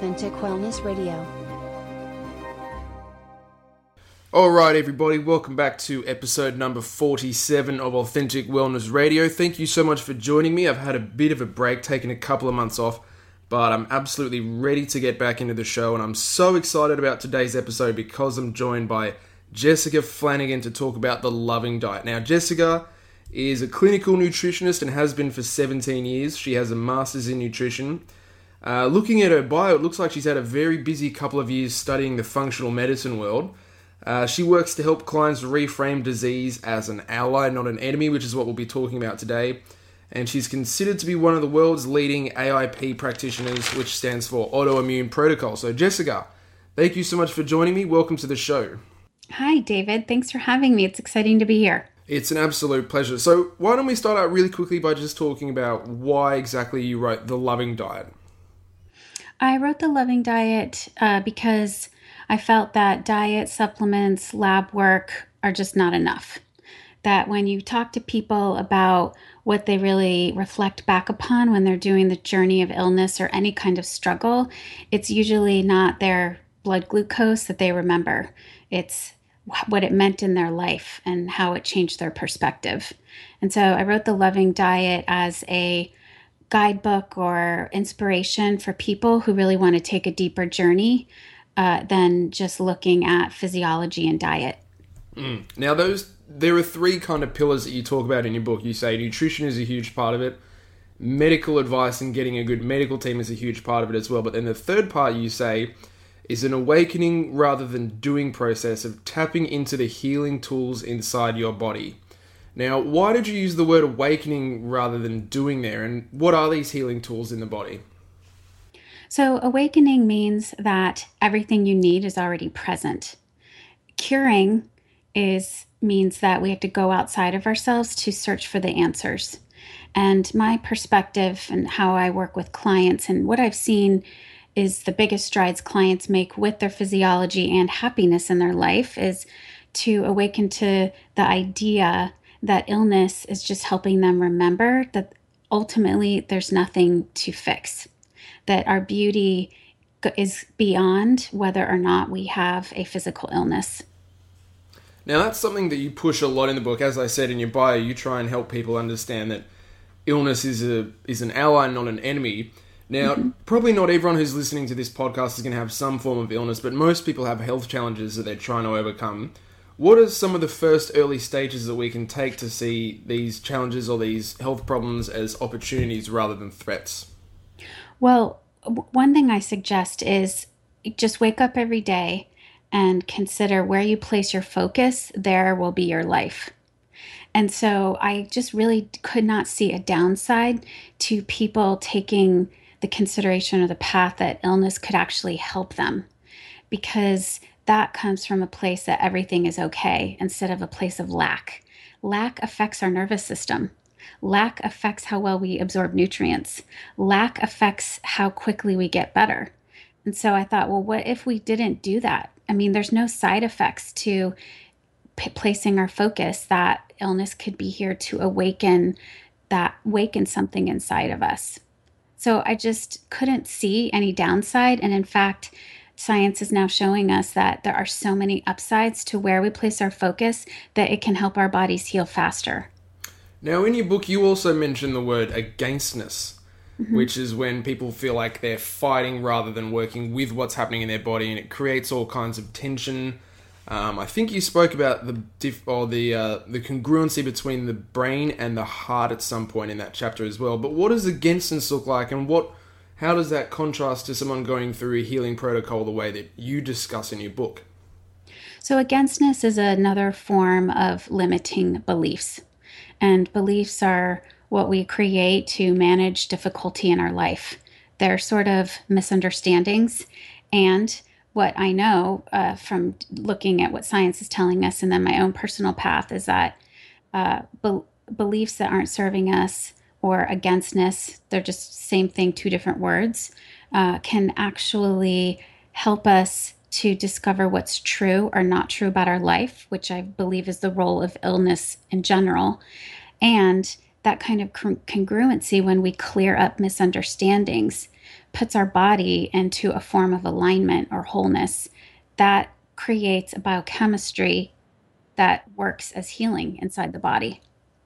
Authentic Wellness Radio. Alright everybody, welcome back to episode number 47 of Authentic Wellness Radio. Thank you so much for joining me. I've had a bit of a break, taking a couple of months off, but I'm absolutely ready to get back into the show, and I'm so excited about today's episode because I'm joined by Jessica Flanagan to talk about the Loving Diet. Now, Jessica is a clinical nutritionist and has been for 17 years. She has a master's in nutrition. Looking at her bio, it looks like she's had a very busy couple of years studying the functional medicine world. She works to help clients reframe disease as an ally, not an enemy, which is what we'll be talking about today. And she's considered to be one of the world's leading AIP practitioners, which stands for Autoimmune Protocol. So Jessica, thank you so much for joining me. Welcome to the show. Hi, David. Thanks for having me. It's exciting to be here. It's an absolute pleasure. So why don't we start out really quickly by just talking about why exactly you wrote The Loving Diet? I wrote The Loving Diet because I felt that diet, supplements, lab work are just not enough. That when you talk to people about what they really reflect back upon when they're doing the journey of illness or any kind of struggle, it's usually not their blood glucose that they remember. It's what it meant in their life and how it changed their perspective. And so I wrote The Loving Diet as a guidebook or inspiration for people who really want to take a deeper journey than just looking at physiology and diet. Now, there are three kind of pillars that you talk about in your book. You say nutrition is a huge part of it, medical advice and getting a good medical team is a huge part of it as well. But then the third part you say is an awakening rather than doing process of tapping into the healing tools inside your body. Now, why did you use the word awakening rather than doing there? And what are these healing tools in the body? So awakening means that everything you need is already present. Curing means that we have to go outside of ourselves to search for the answers. And my perspective and how I work with clients and what I've seen is the biggest strides clients make with their physiology and happiness in their life is to awaken to the idea that illness is just helping them remember that ultimately there's nothing to fix. That our beauty is beyond whether or not we have a physical illness. Now, that's something that you push a lot in the book. As I said in your bio, you try and help people understand that illness is an ally, not an enemy. Now, probably not everyone who's listening to this podcast is going to have some form of illness, but most people have health challenges that they're trying to overcome. What are some of the first early stages that we can take to see these challenges or these health problems as opportunities rather than threats? Well, one thing I suggest is just wake up every day and consider where you place your focus, there will be your life. And so I just really could not see a downside to people taking the consideration or the path that illness could actually help them, because that comes from a place that everything is okay instead of a place of lack. Lack affects our nervous system. Lack affects how well we absorb nutrients. Lack affects how quickly we get better. And so I thought, well, what if we didn't do that? I mean, there's no side effects to placing our focus that illness could be here to awaken something inside of us. So I just couldn't see any downside. And in fact, science is now showing us that there are so many upsides to where we place our focus that it can help our bodies heal faster. Now, in your book, you also mention the word againstness, which is when people feel like they're fighting rather than working with what's happening in their body, and it creates all kinds of tension. I think you spoke about the congruency between the brain and the heart at some point in that chapter as well. But what does againstness look like, and how does that contrast to someone going through a healing protocol the way that you discuss in your book? So againstness is another form of limiting beliefs. And beliefs are what we create to manage difficulty in our life. They're sort of misunderstandings. And what I know from looking at what science is telling us and then my own personal path is that beliefs that aren't serving us or againstness, they're just same thing, two different words, can actually help us to discover what's true or not true about our life, which I believe is the role of illness in general. And that kind of congruency, when we clear up misunderstandings, puts our body into a form of alignment or wholeness that creates a biochemistry that works as healing inside the body.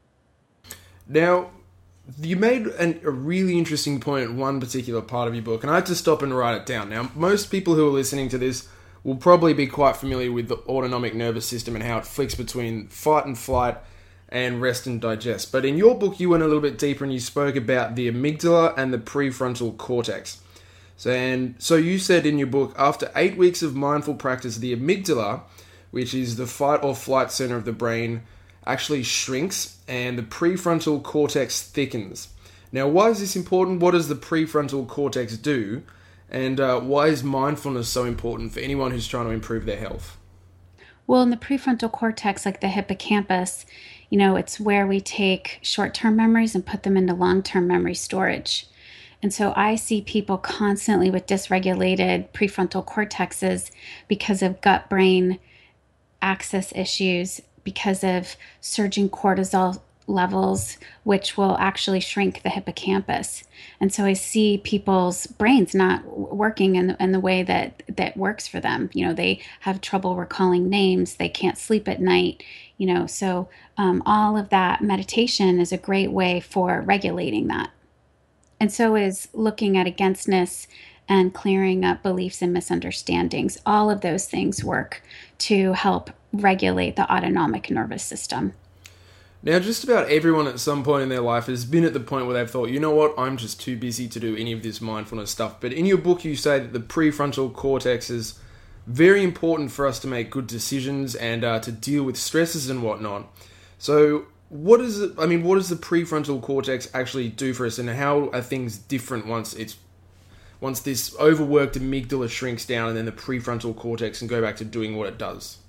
Now, you made a really interesting point in one particular part of your book, and I had to stop and write it down. Now, most people who are listening to this will probably be quite familiar with the autonomic nervous system and how it flicks between fight and flight and rest and digest. But in your book, you went a little bit deeper and you spoke about the amygdala and the prefrontal cortex. So you said in your book, after 8 weeks of mindful practice, the amygdala, which is the fight or flight center of the brain, actually shrinks and the prefrontal cortex thickens. Now, why is this important? What does the prefrontal cortex do? And why is mindfulness so important for anyone who's trying to improve their health? Well, in the prefrontal cortex, like the hippocampus, it's where we take short-term memories and put them into long-term memory storage. And so I see people constantly with dysregulated prefrontal cortexes because of gut-brain axis issues, because of surging cortisol levels, which will actually shrink the hippocampus. And so I see people's brains not working in the way that works for them. They have trouble recalling names. They can't sleep at night. So all of that meditation is a great way for regulating that. And so is looking at againstness and clearing up beliefs and misunderstandings. All of those things work to help regulate the autonomic nervous system. Now, just about everyone at some point in their life has been at the point where they've thought, you know what, I'm just too busy to do any of this mindfulness stuff. But in your book, you say that the prefrontal cortex is very important for us to make good decisions and to deal with stresses and whatnot. So what does the prefrontal cortex actually do for us, and how are things different once this overworked amygdala shrinks down and then the prefrontal cortex can go back to doing what it does?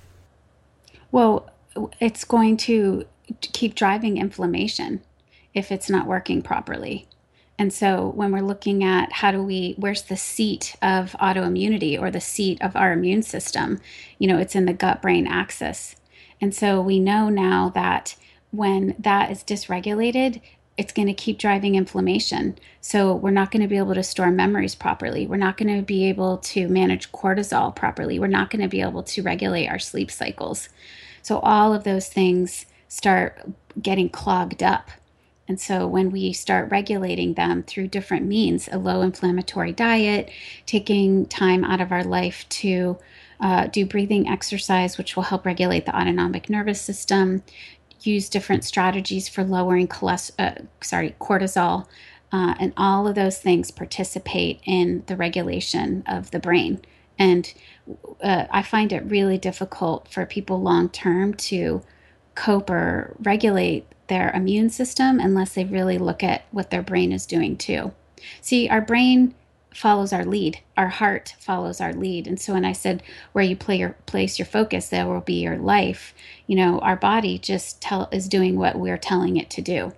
Well, it's going to keep driving inflammation if it's not working properly. And so when we're looking at where's the seat of autoimmunity or the seat of our immune system, it's in the gut-brain axis. And so we know now that when that is dysregulated, it's going to keep driving inflammation. So we're not going to be able to store memories properly. We're not going to be able to manage cortisol properly. We're not going to be able to regulate our sleep cycles. So all of those things start getting clogged up. And so when we start regulating them through different means, a low inflammatory diet, taking time out of our life to do breathing exercise, which will help regulate the autonomic nervous system, use different strategies for lowering cortisol, and all of those things participate in the regulation of the brain. And I find it really difficult for people long term to cope or regulate their immune system unless they really look at what their brain is doing too. See, our brain follows our lead. Our heart follows our lead. And so when I said where you place your focus, there will be your life. Our body just is doing what we're telling it to do.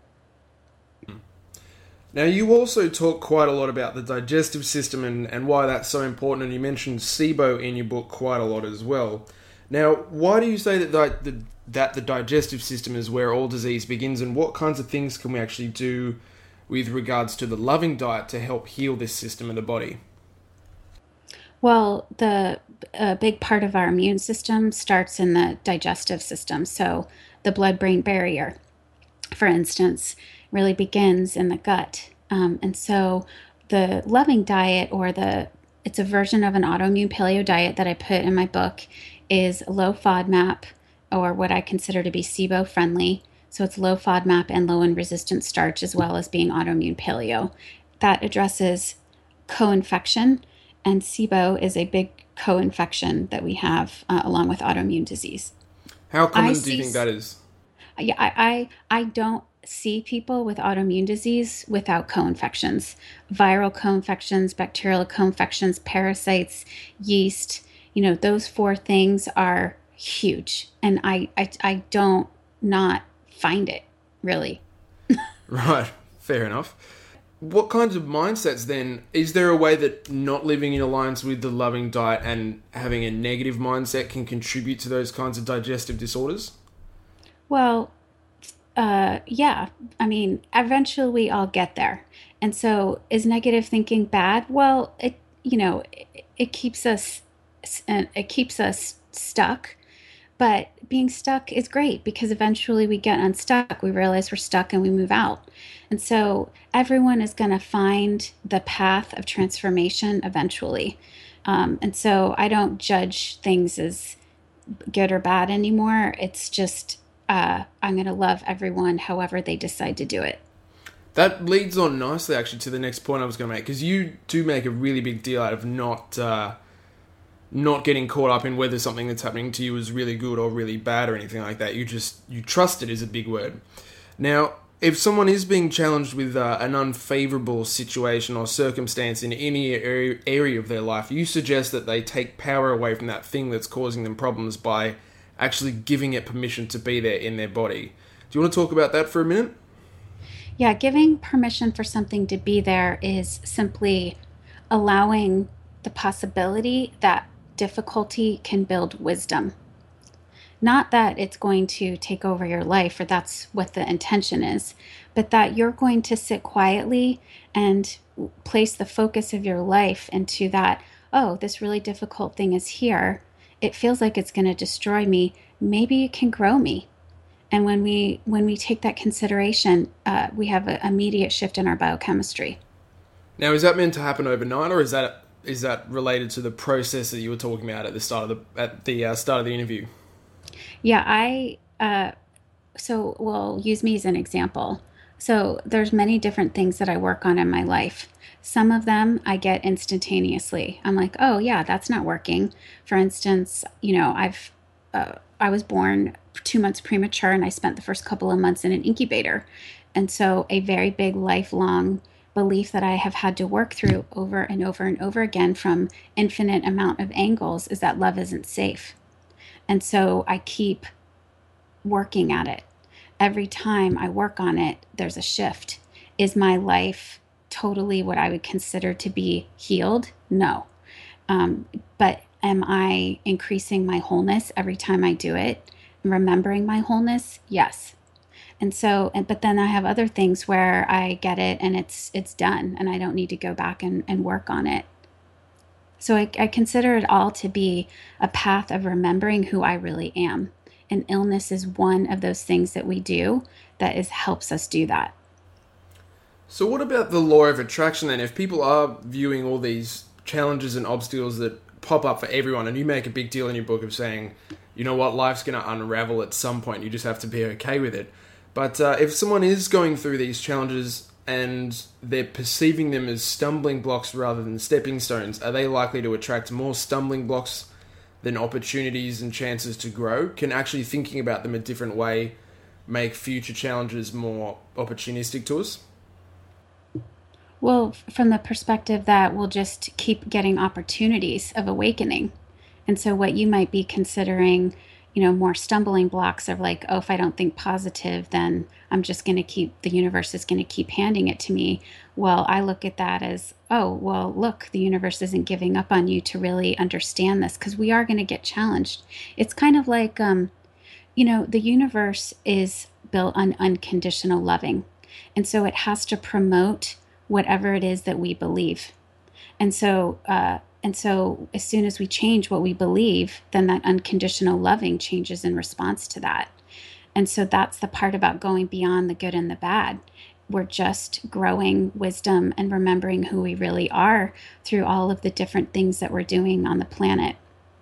Now, you also talk quite a lot about the digestive system and why that's so important, and you mentioned SIBO in your book quite a lot as well. Now, why do you say that the digestive system is where all disease begins, and what kinds of things can we actually do with regards to the loving diet to help heal this system of the body? Well, a big part of our immune system starts in the digestive system. So the blood-brain barrier, for instance, really begins in the gut. And so the loving diet, it's a version of an autoimmune paleo diet that I put in my book, is low FODMAP, or what I consider to be SIBO friendly. So it's low FODMAP and low in resistant starch, as well as being autoimmune paleo. That addresses co-infection, and SIBO is a big co-infection that we have along with autoimmune disease. How common do you think that is? Yeah, I don't see people with autoimmune disease without co-infections. Viral co-infections, bacterial co-infections, parasites, yeast, those four things are huge. And I don't not find it, really. Right, fair enough. What kinds of mindsets then? Is there a way that not living in alliance with the loving diet and having a negative mindset can contribute to those kinds of digestive disorders? Well, Yeah, I mean, eventually we all get there. And so is negative thinking bad? Well, it keeps us stuck, but being stuck is great because eventually we get unstuck. We realize we're stuck and we move out. And so everyone is going to find the path of transformation eventually. And so I don't judge things as good or bad anymore. It's just I'm going to love everyone however they decide to do it. That leads on nicely, actually, to the next point I was going to make, because you do make a really big deal out of not getting caught up in whether something that's happening to you is really good or really bad or anything like that. You trust it is a big word. Now, if someone is being challenged with an unfavorable situation or circumstance in any area of their life, you suggest that they take power away from that thing that's causing them problems by actually giving it permission to be there in their body. Do you want to talk about that for a minute? Yeah, giving permission for something to be there is simply allowing the possibility that difficulty can build wisdom. Not that it's going to take over your life, or that's what the intention is, but that you're going to sit quietly and place the focus of your life into that, oh, this really difficult thing is here. It feels like it's going to destroy me. Maybe it can grow me. And when we take that consideration, we have an immediate shift in our biochemistry. Now, is that meant to happen overnight, or is that related to the process that you were talking about at the start of the interview? Yeah, so we'll use me as an example. So there's many different things that I work on in my life. Some of them I get instantaneously. I'm like, oh yeah, that's not working. For instance, I was born 2 months premature, and I spent the first couple of months in an incubator, and so a very big lifelong belief that I have had to work through over and over and over again from infinite amount of angles is that love isn't safe. And so I keep working at it. Every time I work on it, there's a shift. Is my life totally what I would consider to be healed? No. But am I increasing my wholeness every time I do it? Remembering my wholeness? Yes. And so, but then I have other things where I get it and it's done and I don't need to go back and work on it. So I consider it all to be a path of remembering who I really am. And illness is one of those things that we do that helps us do that. So what about the law of attraction then? If people are viewing all these challenges and obstacles that pop up for everyone, and you make a big deal in your book of saying, you know what, life's going to unravel at some point, you just have to be okay with it. But if someone is going through these challenges and they're perceiving them as stumbling blocks rather than stepping stones, are they likely to attract more stumbling blocks than opportunities and chances to grow? Can actually thinking about them a different way make future challenges more opportunistic to us? Well, from the perspective that we'll just keep getting opportunities of awakening. And so what you might be considering, more stumbling blocks of like, oh, if I don't think positive, then I'm just going to the universe is going to keep handing it to me. Well, I look at that as, oh, well, look, the universe isn't giving up on you to really understand this because we are going to get challenged. It's kind of like, the universe is built on unconditional loving. And so it has to promote whatever it is that we believe. And so as soon as we change what we believe, then that unconditional loving changes in response to that. And so that's the part about going beyond the good and the bad. We're just growing wisdom and remembering who we really are through all of the different things that we're doing on the planet.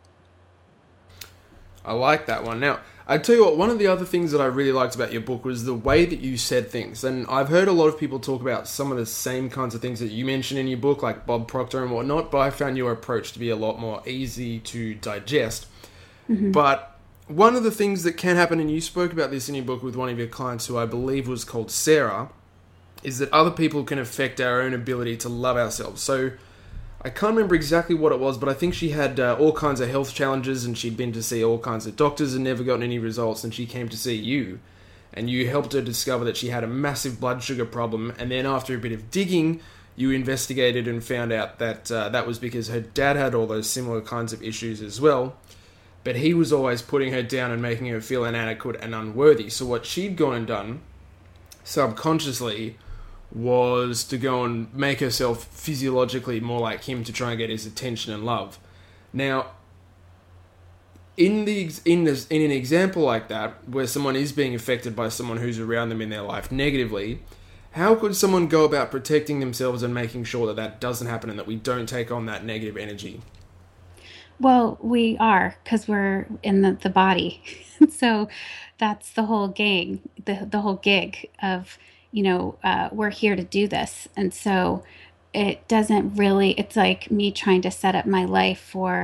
I like that one. Now, I tell you what, one of the other things that I really liked about your book was the way that you said things. And I've heard a lot of people talk about some of the same kinds of things that you mentioned in your book, like Bob Proctor and whatnot, but I found your approach to be a lot more easy to digest. Mm-hmm. But one of the things that can happen, and you spoke about this in your book with one of your clients who I believe was called Sarah, is that other people can affect our own ability to love ourselves. So I can't remember exactly what it was, but I think she had all kinds of health challenges and she'd been to see all kinds of doctors and never gotten any results, and she came to see you and you helped her discover that she had a massive blood sugar problem, and then after a bit of digging you investigated and found out that that was because her dad had all those similar kinds of issues as well. but he was always putting her down and making her feel inadequate and unworthy. So what she'd gone and done subconsciously was to go and make herself physiologically more like him to try and get his attention and love. Now, in an example like that, where someone is being affected by someone who's around them in their life negatively, how could someone go about protecting themselves and making sure that that doesn't happen and that we don't take on that negative energy? Well, we are because we're in the body. So that's the whole gang, the whole gig of, we're here to do this. And so it doesn't really, it's like me trying to set up my life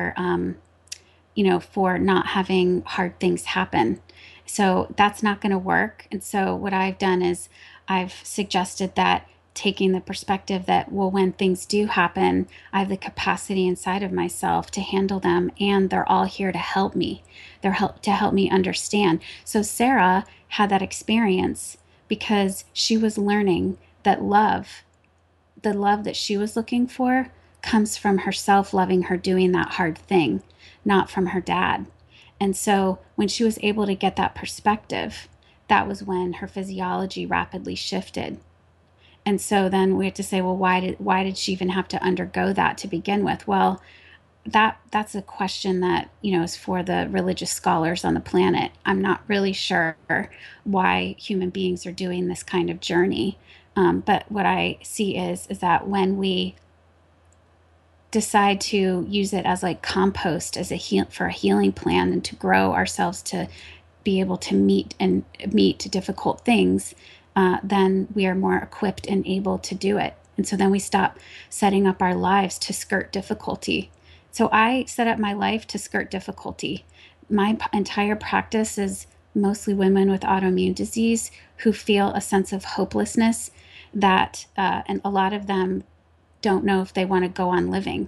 for not having hard things happen. So that's not going to work. And so what I've done is I've suggested that taking the perspective that, well, when things do happen, I have the capacity inside of myself to handle them, and they're all here to help me. To help me understand. So Sarah had that experience because she was learning that the love that she was looking for comes from herself loving her doing that hard thing, not from her dad. And so when she was able to get that perspective, that was when her physiology rapidly shifted. And so then we have to say, well, why did she even have to undergo that to begin with? Well, that's a question that, is for the religious scholars on the planet. I'm not really sure why human beings are doing this kind of journey. But what I see is that when we decide to use it as like compost for a healing plan and to grow ourselves to be able to meet difficult things, then we are more equipped and able to do it. And so then we stop setting up our lives to skirt difficulty. So I set up my life to skirt difficulty. My entire practice is mostly women with autoimmune disease who feel a sense of hopelessness that, and a lot of them don't know if they want to go on living.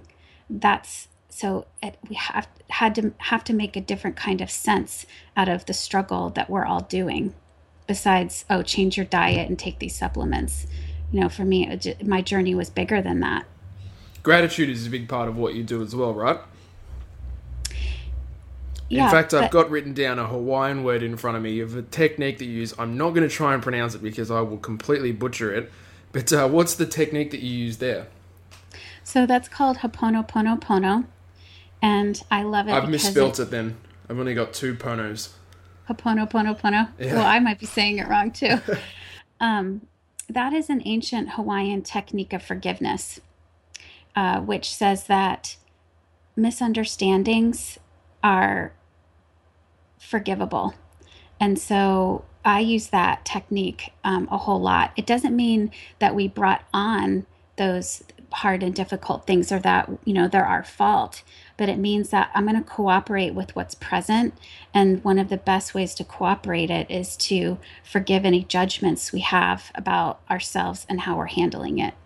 We have to make a different kind of sense out of the struggle that we're all doing. Besides, change your diet and take these supplements. For me, my journey was bigger than that. Gratitude is a big part of what you do as well, right? Yeah, in fact, I've got written down a Hawaiian word in front of me of a technique that you use. I'm not going to try and pronounce it because I will completely butcher it. But what's the technique that you use there? So that's called Ho'oponopono, and I love it. I've misspelt it then. I've only got two ponos. Ho'oponopono. Yeah. Well, I might be saying it wrong too. That is an ancient Hawaiian technique of forgiveness, which says that misunderstandings are forgivable. And so I use that technique a whole lot. It doesn't mean that we brought on those hard and difficult things or that, they're our fault, but it means that I'm going to cooperate with what's present. And one of the best ways to cooperate it is to forgive any judgments we have about ourselves and how we're handling it.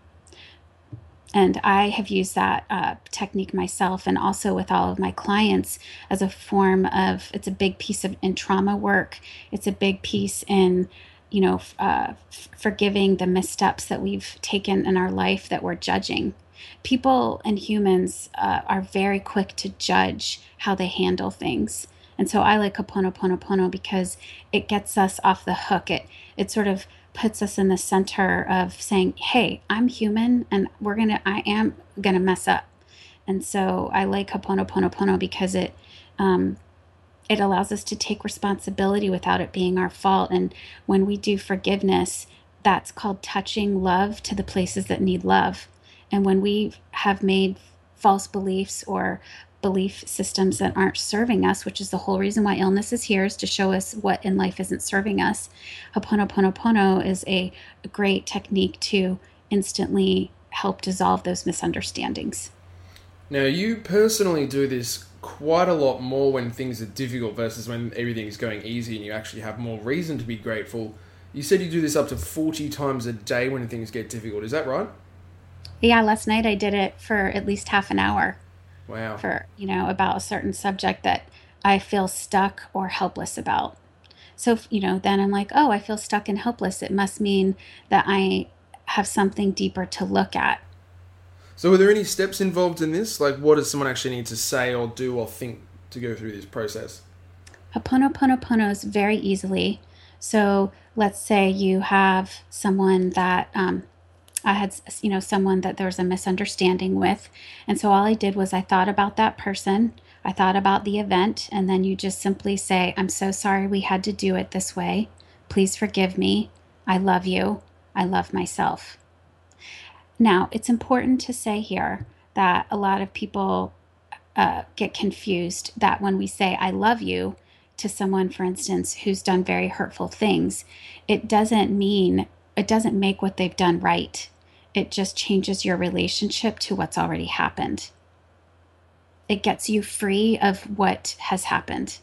And I have used that technique myself and also with all of my clients as a form of, it's a big piece in trauma work. It's a big piece in, forgiving the missteps that we've taken in our life that we're judging. People and humans are very quick to judge how they handle things. And so I like Ho'oponopono because it gets us off the hook. It sort of puts us in the center of saying, hey, I'm human and I am gonna mess up. And so I like Ho'oponopono because it allows us to take responsibility without it being our fault. And when we do forgiveness, that's called touching love to the places that need love. And when we have made false beliefs or belief systems that aren't serving us, which is the whole reason why illness is here, is to show us what in life isn't serving us. Ho'oponopono is a great technique to instantly help dissolve those misunderstandings. Now, you personally do this quite a lot more when things are difficult versus when everything is going easy and you actually have more reason to be grateful. You said you do this up to 40 times a day when things get difficult. Is that right? Yeah, last night I did it for at least half an hour. Wow. For, about a certain subject that I feel stuck or helpless about. So, then I'm like, oh, I feel stuck and helpless. It must mean that I have something deeper to look at. So are there any steps involved in this? Like, what does someone actually need to say or do or think to go through this process? Ho'oponoponoponos very easily. So let's say you have someone that I had, someone that there was a misunderstanding with. And so all I did was I thought about that person, I thought about the event, and then you just simply say, I'm so sorry we had to do it this way. Please forgive me. I love you. I love myself. Now, it's important to say here that a lot of people get confused that when we say, I love you, to someone, for instance, who's done very hurtful things, it doesn't make what they've done right. It just changes your relationship to what's already happened. It gets you free of what has happened.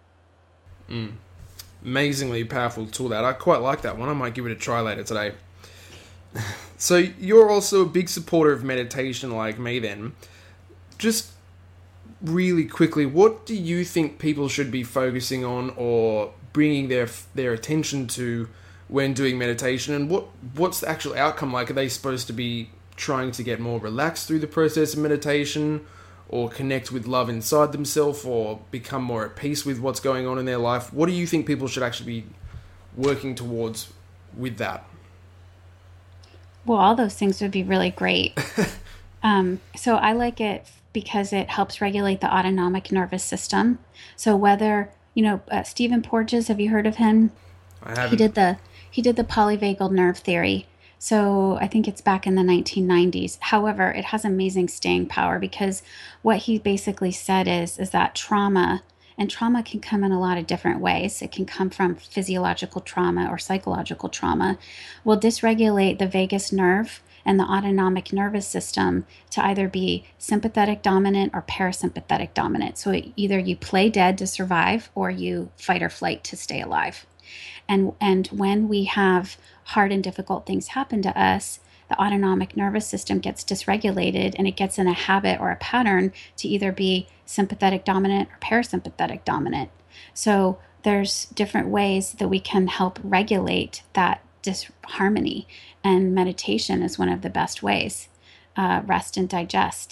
Amazingly powerful tool, that. I quite like that one. I might give it a try later today. So you're also a big supporter of meditation like me then. Just really quickly, what do you think people should be focusing on or bringing their attention to when doing meditation, and what's the actual outcome like? Are they supposed to be trying to get more relaxed through the process of meditation, or connect with love inside themselves, or become more at peace with what's going on in their life? What do you think people should actually be working towards with that? Well, all those things would be really great. So I like it because it helps regulate the autonomic nervous system. So whether, Stephen Porges, have you heard of him? I haven't. He did the polyvagal nerve theory. So I think it's back in the 1990s. However, it has amazing staying power because what he basically said is that trauma, and trauma can come in a lot of different ways. It can come from physiological trauma or psychological trauma, will dysregulate the vagus nerve and the autonomic nervous system to either be sympathetic dominant or parasympathetic dominant. So either you play dead to survive or you fight or flight to stay alive. And when we have hard and difficult things happen to us, the autonomic nervous system gets dysregulated and it gets in a habit or a pattern to either be sympathetic dominant or parasympathetic dominant. So there's different ways that we can help regulate that disharmony, and meditation is one of the best ways. Rest and digest,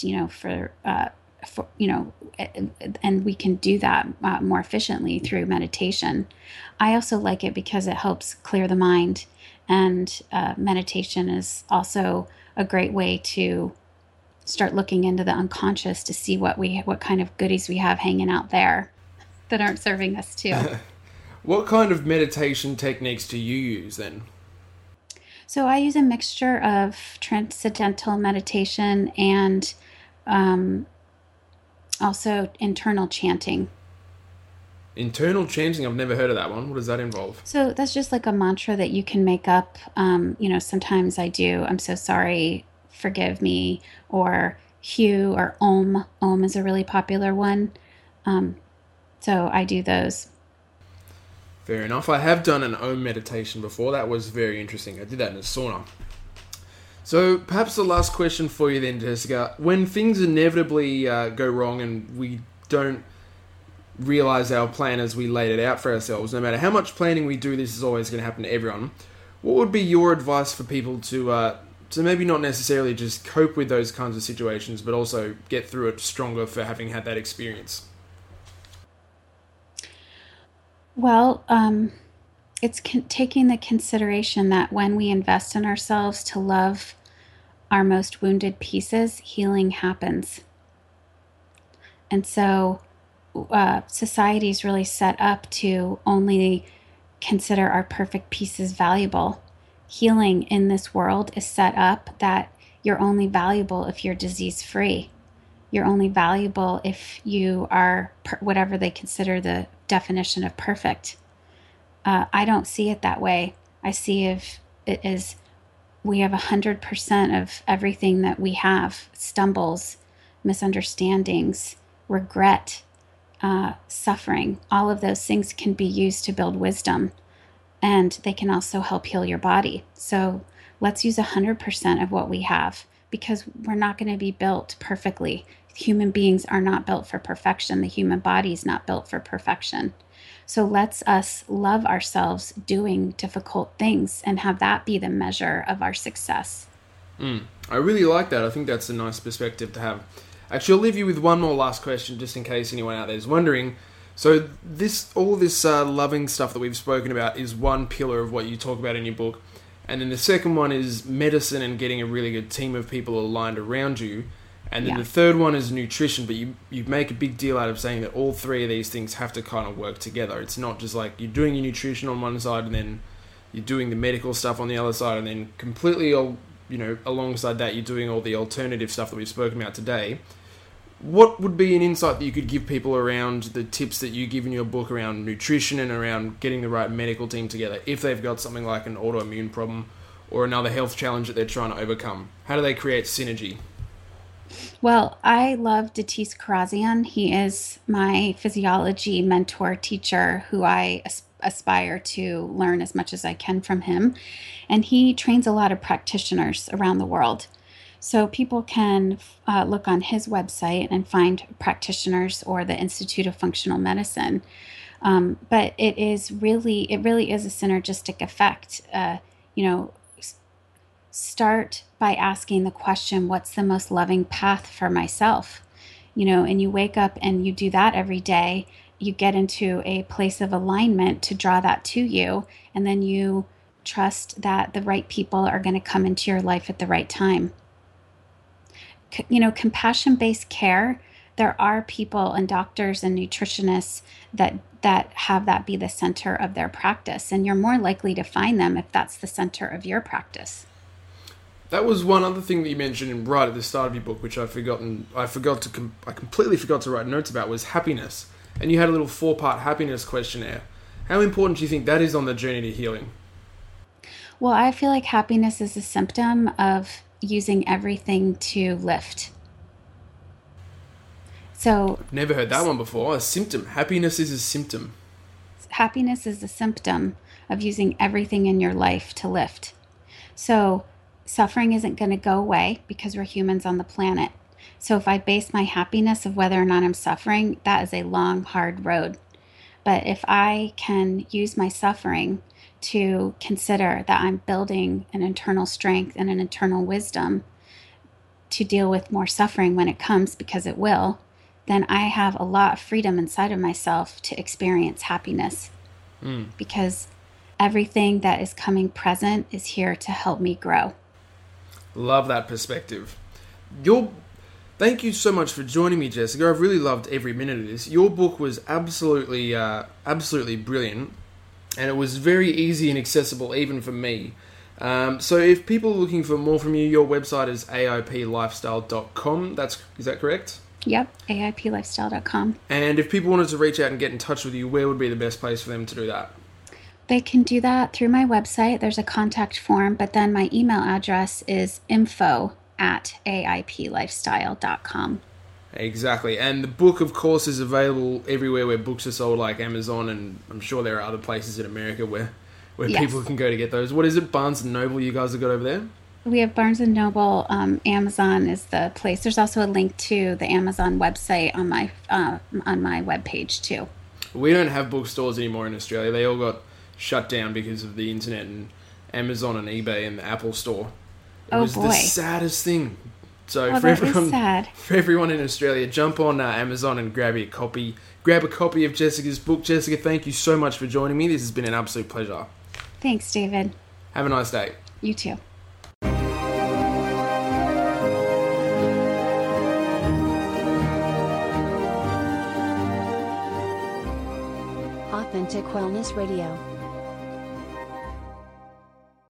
and we can do that more efficiently through meditation. I also like it because it helps clear the mind, and meditation is also a great way to start looking into the unconscious to see what kind of goodies we have hanging out there that aren't serving us too. What kind of meditation techniques do you use then? So I use a mixture of transcendental meditation and also internal chanting. Internal chanting? I've never heard of that one. What does that involve? So that's just like a mantra that you can make up. Sometimes I do, I'm so sorry, forgive me, or Hugh, or Om. Om is a really popular one. So I do those. Fair enough. I have done an Om meditation before. That was very interesting. I did that in a sauna. So perhaps the last question for you then, Jessica. When things inevitably go wrong and we don't realize our plan as we laid it out for ourselves, no matter how much planning we do, this is always going to happen to everyone. What would be your advice for people to maybe not necessarily just cope with those kinds of situations, but also get through it stronger for having had that experience? Well, it's taking the consideration that when we invest in ourselves to love our most wounded pieces, healing happens. And so society is really set up to only consider our perfect pieces valuable. Healing in this world is set up that you're only valuable if you're disease-free. You're only valuable if you are whatever they consider the definition of perfect. I don't see it that way. I see it as we have 100% of everything that we have: stumbles, misunderstandings, regret, suffering. All of those things can be used to build wisdom, and they can also help heal your body. So let's use 100% of what we have, because we're not going to be built perfectly. Human beings are not built for perfection. The human body is not built for perfection. So let's us love ourselves doing difficult things and have that be the measure of our success. I really like that. I think that's a nice perspective to have. Actually, I'll leave you with one more last question, just in case anyone out there is wondering. So all this loving stuff that we've spoken about is one pillar of what you talk about in your book. And then the second one is medicine and getting a really good team of people aligned around you. And then the third one is nutrition, but you make a big deal out of saying that all three of these things have to kind of work together. It's not just like you're doing your nutrition on one side and then you're doing the medical stuff on the other side, and then completely, alongside that, you're doing all the alternative stuff that we've spoken about today. What would be an insight that you could give people around the tips that you give in your book around nutrition and around getting the right medical team together if they've got something like an autoimmune problem or another health challenge that they're trying to overcome? How do they create synergy? Well, I love Datis Karazian. He is my physiology mentor teacher who I aspire to learn as much as I can from him. And he trains a lot of practitioners around the world. So people can look on his website and find practitioners or the Institute of Functional Medicine. But it really is a synergistic effect. Start by asking the question, what's the most loving path for myself? And you wake up and you do that every day. You get into a place of alignment to draw that to you. And then you trust that the right people are going to come into your life at the right time. Compassion-based care, there are people and doctors and nutritionists that have that be the center of their practice. And you're more likely to find them if that's the center of your practice. That was one other thing that you mentioned right at the start of your book, which I completely forgot to write notes about, was happiness. And you had a little 4-part happiness questionnaire. How important do you think that is on the journey to healing? Well, I feel like happiness is a symptom of using everything to lift. So I've never heard that one before. A symptom. Happiness is a symptom. Happiness is a symptom of using everything in your life to lift. So suffering isn't going to go away because we're humans on the planet. So if I base my happiness of whether or not I'm suffering, that is a long, hard road. But if I can use my suffering to consider that I'm building an internal strength and an internal wisdom to deal with more suffering when it comes, because it will, then I have a lot of freedom inside of myself to experience happiness. Because everything that is coming present is here to help me grow. Love that perspective. Thank you so much for joining me, Jessica. I've really loved every minute of this. Your book was absolutely brilliant, and it was very easy and accessible even for me. So if people are looking for more from you, your website is aiplifestyle.com. Is that correct? Yep, aiplifestyle.com. And if people wanted to reach out and get in touch with you, where would be the best place for them to do that? They can do that through my website. There's a contact form, but then my email address is info@aiplifestyle.com. Exactly. And the book, of course, is available everywhere where books are sold, like Amazon, and I'm sure there are other places in America where Yes. people can go to get those. What is it, Barnes & Noble you guys have got over there? We have Barnes & Noble. Amazon is the place. There's also a link to the Amazon website on my webpage, too. We don't have bookstores anymore in Australia. They all got shut down because of the internet and Amazon and eBay and the Apple Store. It was the saddest thing. So for everyone in Australia, jump on Amazon and grab a copy of Jessica's book. Jessica, thank you so much for joining me. This has been an absolute pleasure. Thanks, David. Have a nice day. You too. Authentic Wellness Radio.